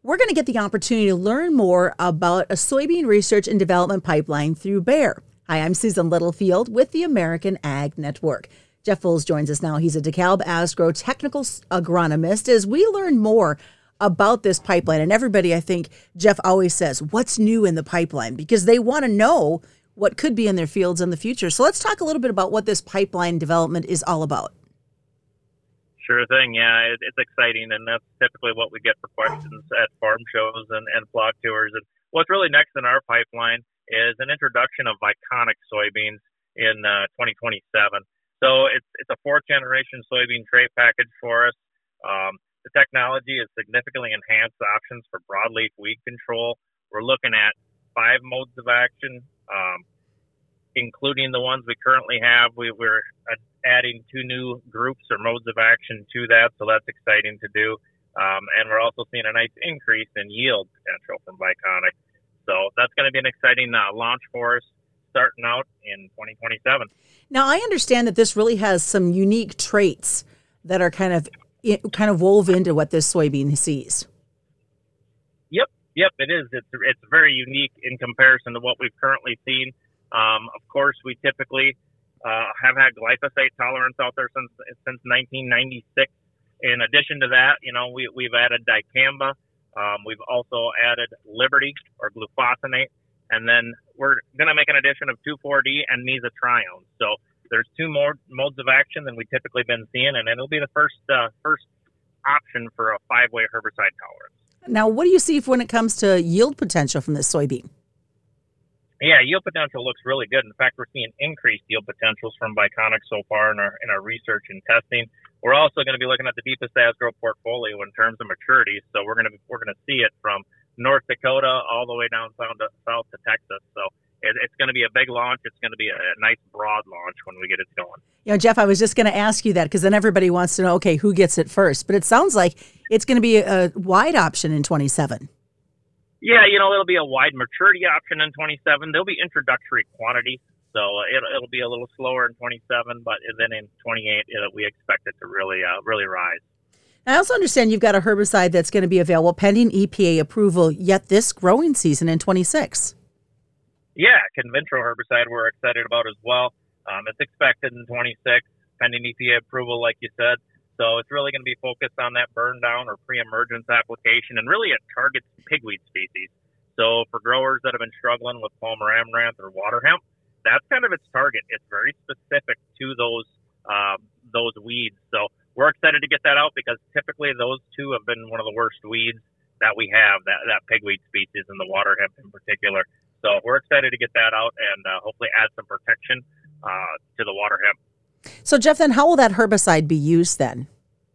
we're going to get the opportunity to learn more about a soybean research and development pipeline through Bayer. Hi, I'm Susan Littlefield with the American Ag Network. Jeff Foles joins us now. He's a DeKalb Asgrow technical agronomist as we learn more about this pipeline. And everybody, I think, Jeff always says, what's new in the pipeline? Because they want to know what could be in their fields in the future. So let's talk a little bit about what this pipeline development is all about. Sure thing. Yeah, it's exciting, and that's typically what we get for questions at farm shows and flock tours. And what's really next in our pipeline is an introduction of Viconic soybeans in 2027. So it's a fourth-generation soybean trait package for us. The technology has significantly enhanced options for broadleaf weed control. We're looking at 5 modes of action, including the ones we currently have. We're adding 2 new groups or modes of action to that, so that's exciting to do. And we're also seeing a nice increase in yield potential from Viconic. So that's going to be an exciting launch for us starting out in 2027. Now, I understand that this really has some unique traits that are kind of woven into what this soybean sees. Yep, it is. It's very unique in comparison to what we've currently seen. Of course, we typically have had glyphosate tolerance out there since 1996. In addition to that, we've added dicamba. We've also added Liberty or glufosinate, and then we're going to make an addition of 2,4-D and mesotrione. So there's 2 more modes of action than we typically been seeing, and it'll be the first option for a 5-way herbicide tolerance. Now, what do you see when it comes to yield potential from this soybean? Yeah, yield potential looks really good. In fact, we're seeing increased yield potentials from Viconic so far in our research and testing. We're also going to be looking at the deepest Asgrow portfolio in terms of maturity. So we're going to see it from North Dakota all the way down south to Texas. So it's going to be a big launch. It's going to be a nice broad launch when we get it going. Jeff, I was just going to ask you that because then everybody wants to know, okay, who gets it first? But it sounds like it's going to be a wide option in 27. Yeah, it'll be a wide maturity option in 27. There'll be introductory quantities, so it'll be a little slower in 27, but then in 28, we expect it to really rise. I also understand you've got a herbicide that's going to be available pending EPA approval yet this growing season in 26. Yeah, conventional herbicide we're excited about as well. It's expected in 26, pending EPA approval, like you said. So it's really going to be focused on that burn down or pre-emergence application, and really it targets pigweed species. So for growers that have been struggling with Palmer amaranth or water hemp, that's kind of its target. It's very specific to those weeds. So we're excited to get that out because typically those 2 have been one of the worst weeds that we have, that pigweed species and the water hemp in particular. So we're excited to get that out and hopefully add some protection to the water hemp. So, Jeff, then how will that herbicide be used then?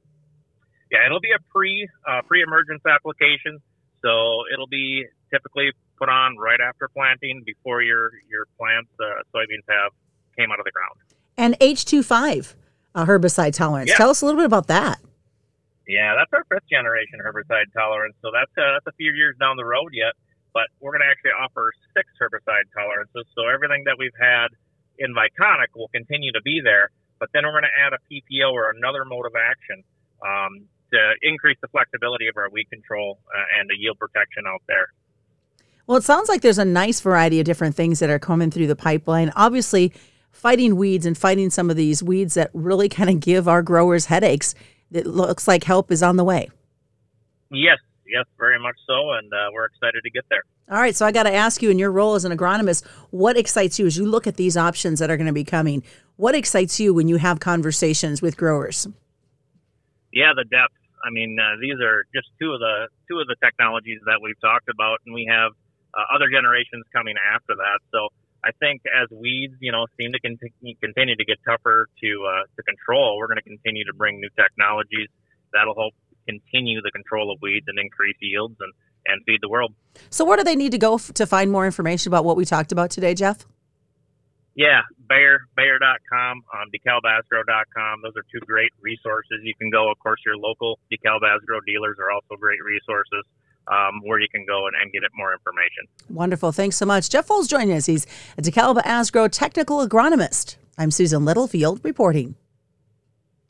Yeah, it'll be a pre-emergence application. So it'll be typically put on right after planting before your plants, soybeans came out of the ground. And H25 herbicide tolerance. Yeah. Tell us a little bit about that. Yeah, that's our 5th generation herbicide tolerance. So that's a few years down the road yet, but we're going to actually offer 6 herbicide tolerances. So everything that we've had in Viconic will continue to be there, but then we're going to add a PPO or another mode of action to increase the flexibility of our weed control and the yield protection out there. Well, it sounds like there's a nice variety of different things that are coming through the pipeline. Obviously, fighting weeds and fighting some of these weeds that really kind of give our growers headaches. It looks like help is on the way. Yes, very much so, and we're excited to get there. All right, so I got to ask you, in your role as an agronomist, what excites you as you look at these options that are going to be coming? What excites you when you have conversations with growers? Yeah, the depth. I mean, these are just two of the technologies that we've talked about, and we have other generations coming after that. So I think as weeds, seem to continue to get tougher to control, we're going to continue to bring new technologies that'll help continue the control of weeds and increase yields and feed the world. So where do they need to go to find more information about what we talked about today, Jeff? Yeah, Bayer.com, DeKalbAsgrow.com. Those are 2 great resources. You can go, of course, your local DeKalb Asgrow dealers are also great resources where you can go and get more information. Wonderful. Thanks so much. Jeff Foles joining us. He's a DeKalb Asgrow technical agronomist. I'm Susan Littlefield reporting.